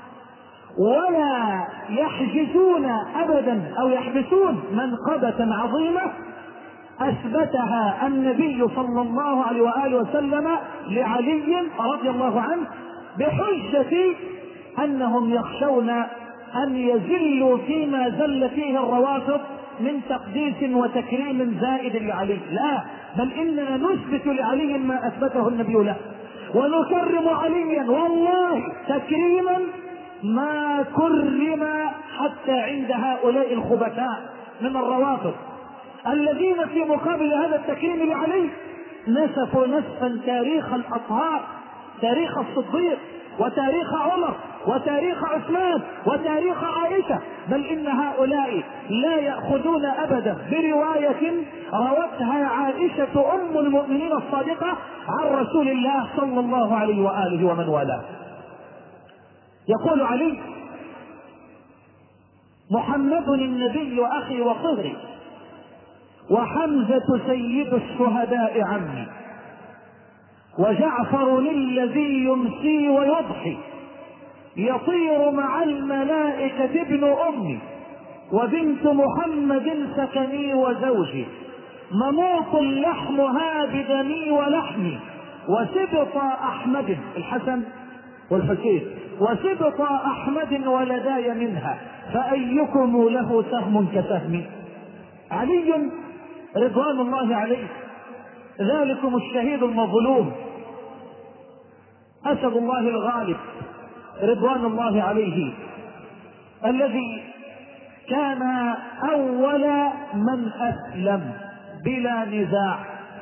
ولا يحجزون أبدا أو يحبسون منقبة عظيمة أثبتها النبي صلى الله عليه وآله وسلم لعلي رضي الله عنه بحجة أنهم يخشون أن يزلوا فيما زل فيه الروافض من تقديس وتكريم زائد لعلي. لا، بل إننا نثبت لعلي ما أثبته النبي له، ونكرم عليا والله تكريما ما كرم حتى عند هؤلاء الخبثاء من الروافض الذين في مقابل هذا التكريم لعلي نسفوا نسفا تاريخ الأطهار، تاريخ الصديق وتاريخ عمر وتاريخ عثمان وتاريخ عائشة، بل إن هؤلاء لا يأخذون أبدا برواية روتها عائشة أم المؤمنين الصادقة عن رسول الله صلى الله عليه وآله ومن والاه. يقول علي: محمد النبي أخي وصهري، وحمزة سيد الشهداء عمي، وجعفر الذي يمسي ويضحي، يطير مع الملائكة ابن أمي، وبنت محمد سكني وزوجي، مموت لحمها بدمي ولحمي، وسبط أحمد الحسن والحسين، وسبط أحمد ولداي منها، فأيكم له سهم كسهمي. علي رضوان الله عليه ذلكم الشهيد المظلوم، أسد الله الغالب رضوان الله عليه، الذي كان أول من أسلم بلا نزاع.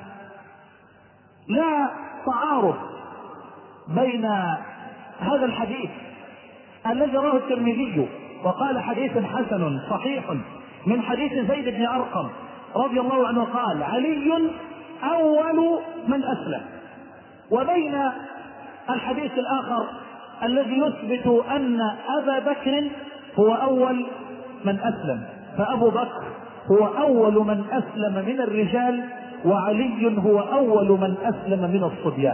لا تعارض بين هذا الحديث الذي رواه الترمذي وقال حديث حسن صحيح من حديث زيد بن أرقم رضي الله عنه قال: علي أول من أسلم، وبين الحديث الآخر الذي يثبت أن أبا بكر هو أول من أسلم، فأبو بكر هو أول من أسلم من الرجال، وعلي هو أول من أسلم من الصبيان.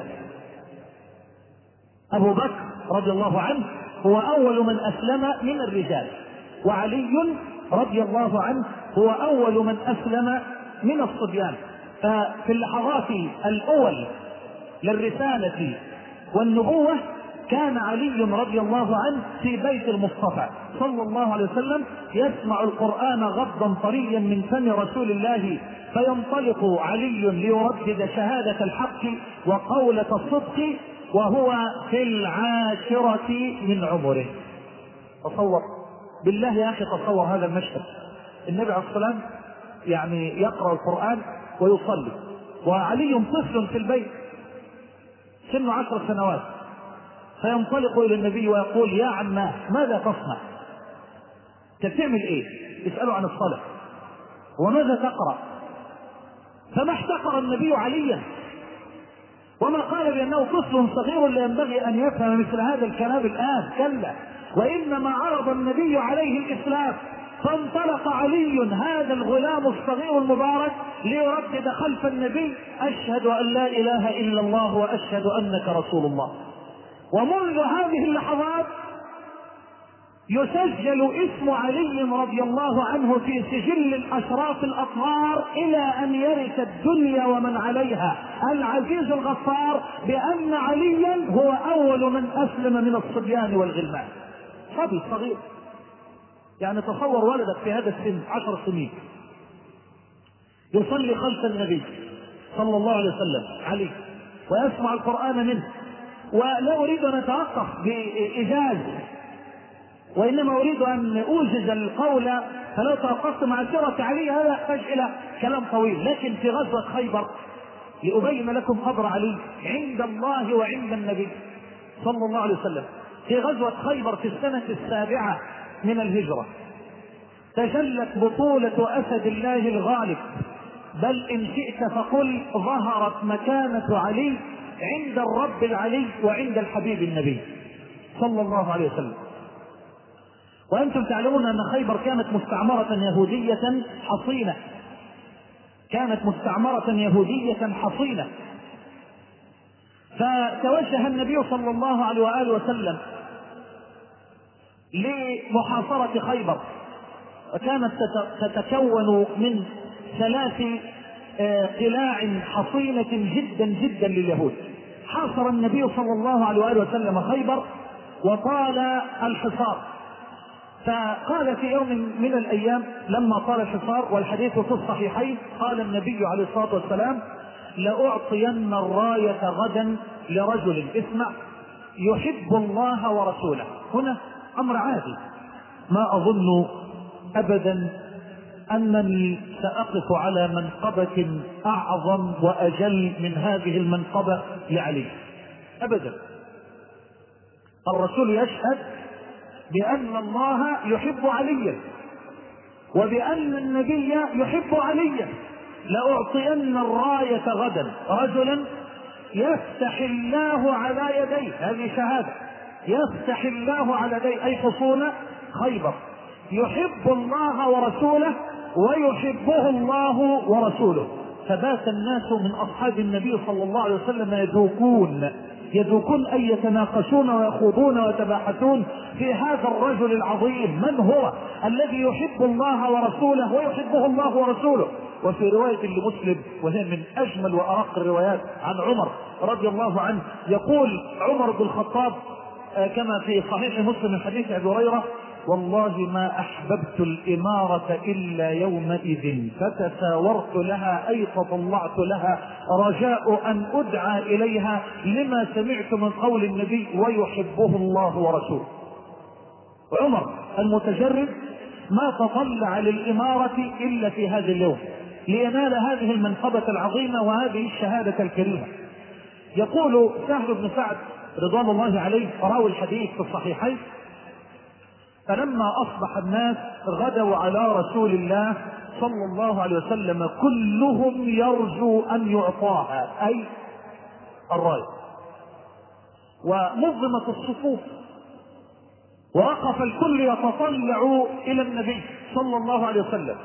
أبو بكر رضي الله عنه هو أول من أسلم من الرجال، وعلي رضي الله عنه هو أول من أسلم من الصبيان. ففي اللحظات الأول للرسالة والنبوة كان علي رضي الله عنه في بيت المصطفى صلى الله عليه وسلم يسمع القرآن غضا طريا من فم رسول الله، فينطلق علي ليردد شهادة الحق وقولة الصدق وهو في العاشرة من عمره. تصور بالله يا أخي، تصور هذا المشهد، النبي عليه الصلاة والسلام يعني يقرأ القرآن ويصلي، وعلي طفل في البيت سنه عشر سنوات، فينطلق إلى النبي ويقول: يا عماه ماذا تصنع؟ تعمل إيه؟ يسأله عن الصلاة وماذا تقرأ؟ فما احتقر النبي عليا وما قال بأنه طفل صغير لا ينبغي أن يفهم مثل هذا الكلام الآن، كلا، وإنما عرض النبي عليه الإسلام، فانطلق علي هذا الغلام الصغير المبارك ليردد خلف النبي: أشهد أن لا إله إلا الله وأشهد أنك رسول الله. ومنذ هذه اللحظات يسجل اسم علي رضي الله عنه في سجل الأشراف الأطهار إلى أن يرث الدنيا ومن عليها العزيز الغفار بأن عليا هو أول من أسلم من الصبيان والغلمان. صبي صغير، يعني تصور ولدك في هذا السن عشر سنين يصلي خلف النبي صلى الله عليه وسلم علي ويسمع القرآن منه. ولا أريد أن أتوقف بإيجاز، وإنما أريد أن أوجز القول، فلو توقفت مع سيرة علي هذا يحتاج إلى كلام طويل. لكن في غزوة خيبر لأبين لكم قدر علي عند الله وعند النبي صلى الله عليه وسلم، في غزوة خيبر في السنة السابعة من الهجرة تجلت بطولة أسد الله الغالب، بل إن شئت فقل ظهرت مكانة علي عند الرب العلي وعند الحبيب النبي صلى الله عليه وسلم. وأنتم تعلمون أن خيبر كانت مستعمرة يهودية حصينة، كانت مستعمرة يهودية حصينة، فتوجه النبي صلى الله عليه وآله وسلم لمحاصرة خيبر، وكانت تتكون من ثلاث قلاع حصينة جدا جدا لليهود. حاصر النبي صلى الله عليه وآله وسلم خيبر وطال الحصار، فقال في يوم من الأيام لما طال الحصار، والحديث في الصحيحين، قال النبي عليه الصلاة والسلام: لأعطين الراية غدا لرجل اسمع يحب الله ورسوله. هنا أمر عادي، ما أظن أبدا أنني سأقف على منقبة أعظم وأجل من هذه المنقبة لعلي، أبدا. الرسول يشهد بأن الله يحب عليا وبأن النبي يحب عليا. لأعطين الراية غدا رجلا يفتح الله على يديه، هذه شهادة، يفتح الله على يديه أي حصون خيبر، يحب الله ورسوله ويحبه الله ورسوله. فبات الناس من أصحاب النبي صلى الله عليه وسلم يذوقون يذوقون أن يتناقشون ويخوضون ويتباحثون في هذا الرجل العظيم، من هو الذي يحب الله ورسوله ويحبه الله ورسوله. وفي رواية لمسلم وهي من أجمل وأرق الروايات عن عمر رضي الله عنه، يقول عمر بن الخطاب كما في صحيح مسلم من حديث أبي هريرة: والله ما أحببت الإمارة إلا يومئذ فتساورت لها أي تطلعت لها رجاء أن أدعى إليها لما سمعت من قول النبي ويحبه الله ورسوله. عمر المتجرد ما تطلع للإمارة إلا في هذا اليوم لينال هذه المنقبة العظيمة وهذه الشهادة الكريمة. يقول سهل بن سعد رضوان الله عليه راوي الحديث في الصحيحين: فلما أصبح الناس غدوا على رسول الله صلى الله عليه وسلم كلهم يرجو أن يعطاها أي الراية، ونظمت الصفوف ووقف الكل يتطلع إلى النبي صلى الله عليه وسلم.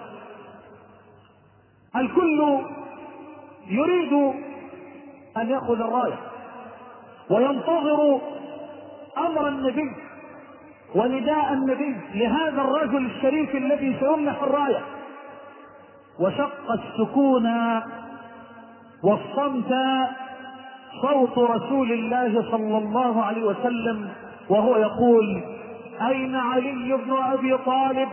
الكل يريد أن يأخذ الراية وينتظر أمر النبي ونداء النبي لهذا الرجل الشريف الذي سيمنح الراية. وشق السكون والصمت صوت رسول الله صلى الله عليه وسلم وهو يقول: أين علي بن أبي طالب؟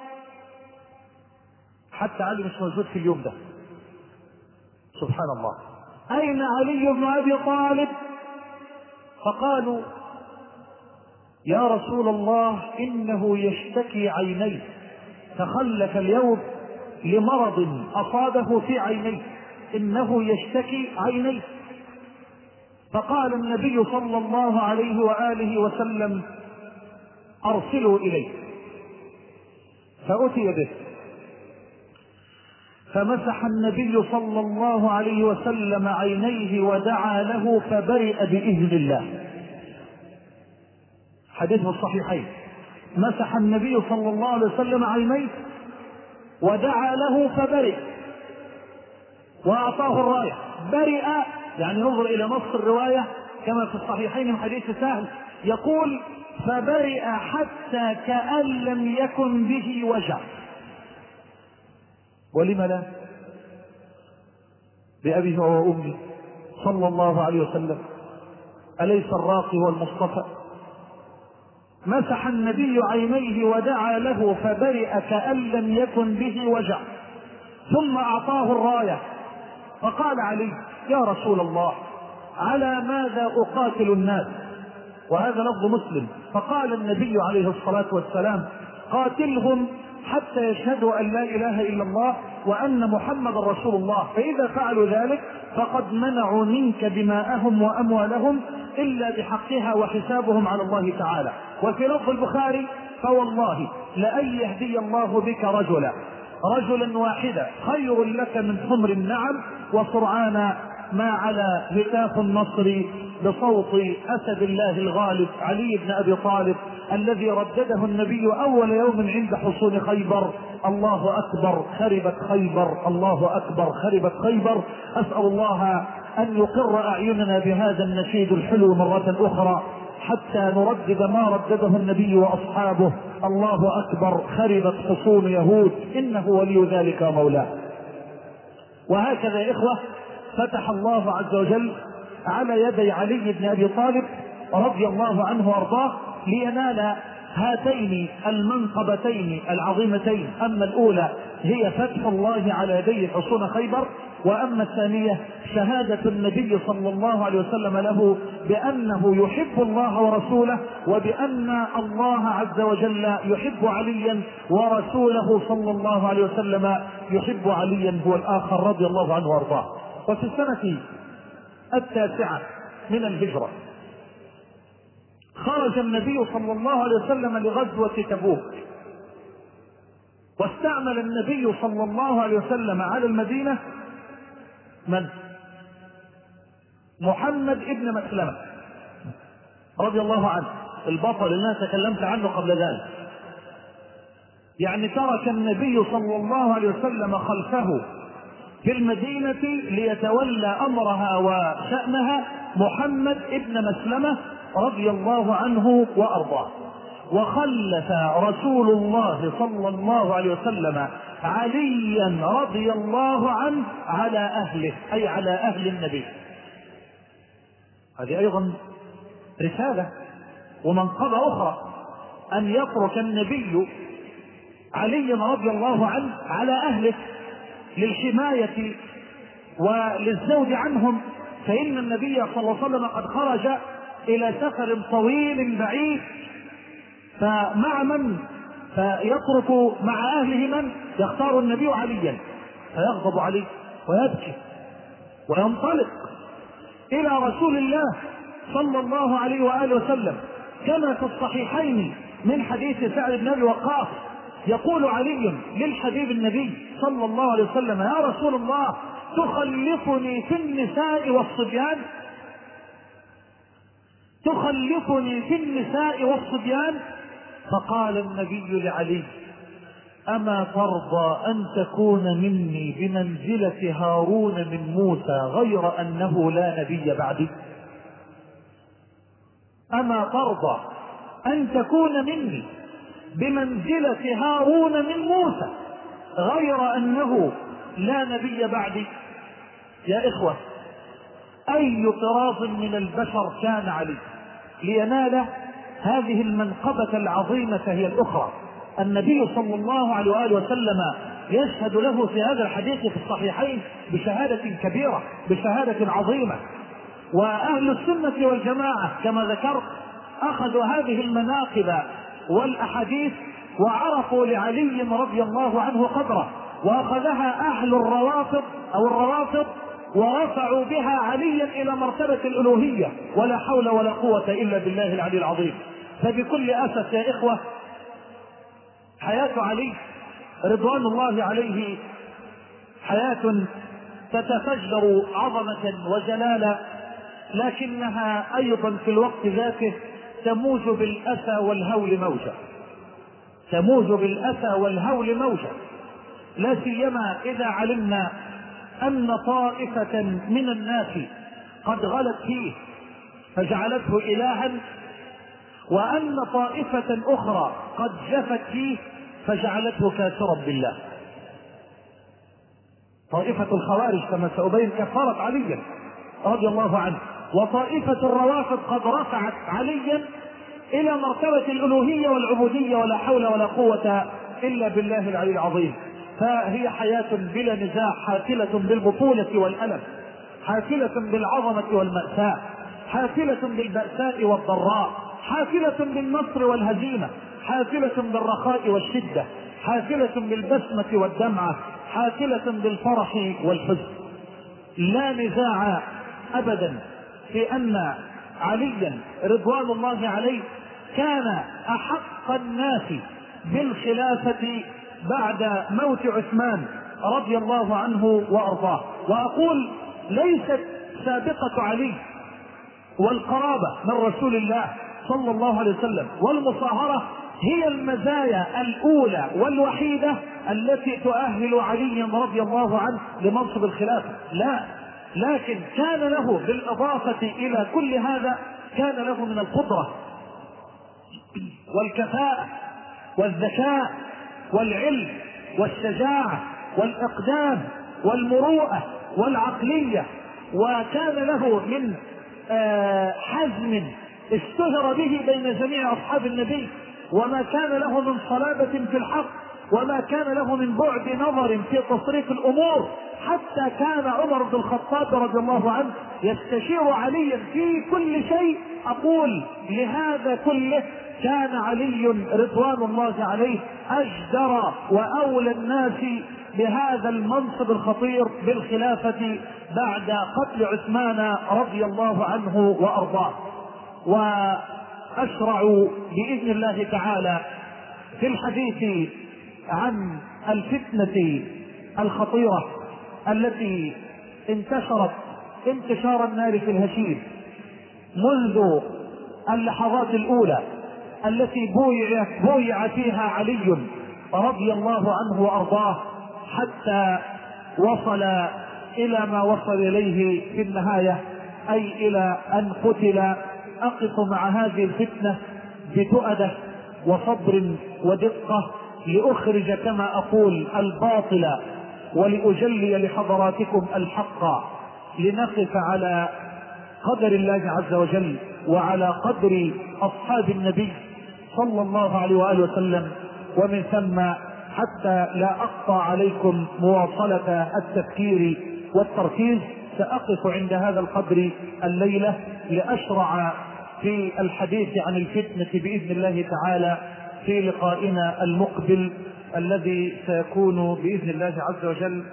حتى علي مش موجود في اليوم ده، سبحان الله. أين علي بن أبي طالب؟ فقالوا: يا رسول الله إنه يشتكي عينيه، تخلف اليوم لمرض أصابه في عينيه، إنه يشتكي عينيه. فقال النبي صلى الله عليه وآله وسلم: أرسلوا إليه. فأتي به فمسح النبي صلى الله عليه وسلم عينيه ودعا له فبرئ بإذن الله. حديث الصحيحين: مسح النبي صلى الله عليه وسلم عينيه ودعا له فبرئ وأعطاه الراية. برئ يعني ننظر إلى نص الرواية كما في الصحيحين من حديث سهل، يقول: فبرئ حتى كأن لم يكن به وجع. ولم لا؟ بأبيه وأمي صلى الله عليه وسلم، أليس الراقي والمصطفى؟ مسح النبي عينيه ودعا له فبرئ كأن لم يكن به وجع، ثم أعطاه الراية. فقال علي: يا رسول الله على ماذا أقاتل الناس؟ وهذا لفظ مسلم. فقال النبي عليه الصلاة والسلام: قاتلهم حتى يشهدوا أن لا إله إلا الله وأن محمد رسول الله، فإذا فعلوا ذلك فقد منعوا منك دماءهم وأموالهم إلا بحقها وحسابهم على الله تعالى. وفي لفظ البخاري: فوالله لأن يهدي الله بك رجلا رجلا واحدا خير لك من حمر النعم. وسرعان ما على هتاف النصر بصوت أسد الله الغالب علي بن أبي طالب الذي ردده النبي أول يوم عند حصون خيبر: الله أكبر خربت خيبر، الله أكبر خربت خيبر. أسأل الله أن يقر أعيننا بهذا النشيد الحلو مرة أخرى حتى نردد ما ردده النبي وأصحابه: الله أكبر خربت حصون يهود، إنه ولي ذلك ومولاه. وهكذا يا إخوة فتح الله عز وجل على يدي علي بن أبي طالب رضي الله عنه وارضاه لينال هاتين المنقبتين العظيمتين. أما الأولى هي فتح الله على يدي حصون خيبر، وأما الثانية شهادة النبي صلى الله عليه وسلم له بأنه يحب الله ورسوله، وبأن الله عز وجل يحب عليا ورسوله صلى الله عليه وسلم يحب عليا هو الآخر رضي الله عنه وارضاه. وفي السنة التاسعة من الهجرة خرج النبي صلى الله عليه وسلم لغزوة تبوك، واستعمل النبي صلى الله عليه وسلم على المدينة من؟ محمد ابن مسلمة رضي الله عنه، البطل اللي انا تكلمت عنه قبل ذلك. يعني ترك النبي صلى الله عليه وسلم خلفه في المدينة ليتولى أمرها وشأنها محمد ابن مسلمة رضي الله عنه وأرضاه. وخلف رسول الله صلى الله عليه وسلم عليا رضي الله عنه على أهله، أي على أهل النبي. هذه أيضا رسالة ومنقبة أخرى، أن يترك النبي عليا رضي الله عنه على أهله للحماية وللزود عنهم، فإن النبي صلى الله عليه وسلم قد خرج إلى سفر طويل بعيد، فمع من فيترك مع أهله من يختار النبي عليا، فيغضب عليه ويبكي وينطلق إلى رسول الله صلى الله عليه وآله وسلم، كما في الصحيحين من حديث سعد بن أبي وقاص يقول علي للحبيب النبي صلى الله عليه وسلم: يا رسول الله تخلفني في النساء والصبيان تخلفني في النساء والصبيان فقال النبي لعلي: أما ترضى أن تكون مني بمنزلة هارون من موسى غير أنه لا نبي بعدي؟ أما ترضى أن تكون مني بمنزلة هارون من موسى غير أنه لا نبي بعدي؟ يا إخوة، أي طراز من البشر كان علي لينال هذه المنقبة العظيمة هي الأخرى؟ النبي صلى الله عليه وآله وسلم يشهد له في هذا الحديث في الصحيحين بشهادة كبيرة، بشهادة عظيمة. وأهل السنة والجماعة كما ذكرت أخذوا هذه المناقب والأحاديث وعرفوا لعلي رضي الله عنه قدره، وأخذها أهل الروافض أو الروافض ورفعوا بها عليا إلى مرتبة الألوهية، ولا حول ولا قوة إلا بالله العلي العظيم. فبكل أسف يا إخوة، حياة علي رضوان الله عليه حياة تتفجر عظمة وجلالة، لكنها أيضا في الوقت ذاته تموج بالأسى والهول موجة، تموج بالأسى والهول موجة، لا سيما إذا علمنا أن طائفة من الناس قد غلت فيه فجعلته إلها، وأن طائفة أخرى قد جفت فيه فجعلته كافرا بالله. طائفة الخوارج كما سأبين كفرت عليا رضي الله عنه، وطائفة الروافض قد رفعت عليا إلى مرتبة الألوهية والعبودية، ولا حول ولا قوة إلا بالله العلي العظيم. فهي حياة بلا نزاع، حافلة بالبطولة والألم، حافلة بالعظمة والمأساة، حافلة بالبأساء والضراء، حافلة بالنصر والهزيمة، حافلة بالرخاء والشدة، حافلة بالبسمة والدمعة، حافلة بالفرح والحزن. لا نزاع أبدا في أن عليا رضوان الله عليه كان أحق الناس بالخلافة بعد موت عثمان رضي الله عنه وأرضاه. وأقول ليست سابقة علي والقرابة من رسول الله صلى الله عليه وسلم والمصاهرة هي المزايا الأولى والوحيدة التي تؤهل علي رضي الله عنه لمنصب الخلافة، لا، لكن كان له بالإضافة إلى كل هذا كان له من القدرة والكفاءة والذكاء والعلم والشجاعة والإقدام والمروءة والعقلية، وكان له من حزم اشتهر به بين جميع أصحاب النبي، وما كان له من صلابة في الحق وما كان له من بعد نظر في تصريف الأمور، حتى كان عمر بن الخطاب رضي الله عنه يستشير عليا في كل شيء. أقول لهذا كله كان علي رضوان الله عليه أجدر وأولى الناس بهذا المنصب الخطير بالخلافة بعد قتل عثمان رضي الله عنه وأرضاه. وأشرع بإذن الله تعالى في الحديث عن الفتنة الخطيرة التي انتشرت انتشار النار في الهشيم منذ اللحظات الأولى التي بويع, بويع فيها علي رضي الله عنه وأرضاه، حتى وصل إلى ما وصل إليه في النهاية، أي إلى أن قتل. أقف مع هذه الفتنة بتؤدة وصبر ودقة لأخرج كما أقول الباطل ولأجلي لحضراتكم الحق، لنقف على قدر الله عز وجل وعلى قدر أصحاب النبي صلى الله عليه وآله وسلم، ومن ثم حتى لا أقطع عليكم مواصلة التفكير والتركيز سأقف عند هذا القدر الليلة لأشرع في الحديث عن الفتنة بإذن الله تعالى في لقائنا المقبل الذي سيكون بإذن الله عز وجل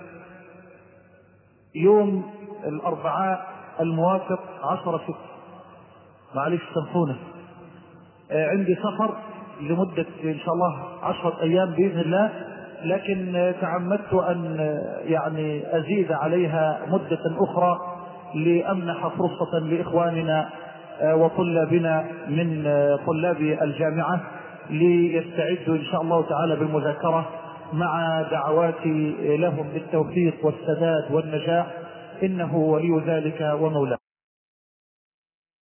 يوم الأربعاء الموافق عشرة ستة. معلش سامحونا، عندي سفر لمدة إن شاء الله عشرة أيام بإذن الله، لكن تعمدت أن يعني أزيد عليها مدة أخرى لأمنح فرصة لإخواننا وطلابنا من طلاب الجامعة ليستعدوا إن شاء الله تعالى بالمذاكرة، مع دعواتي لهم بالتوفيق والسداد والنجاح، إنه ولي ذلك ومولاه.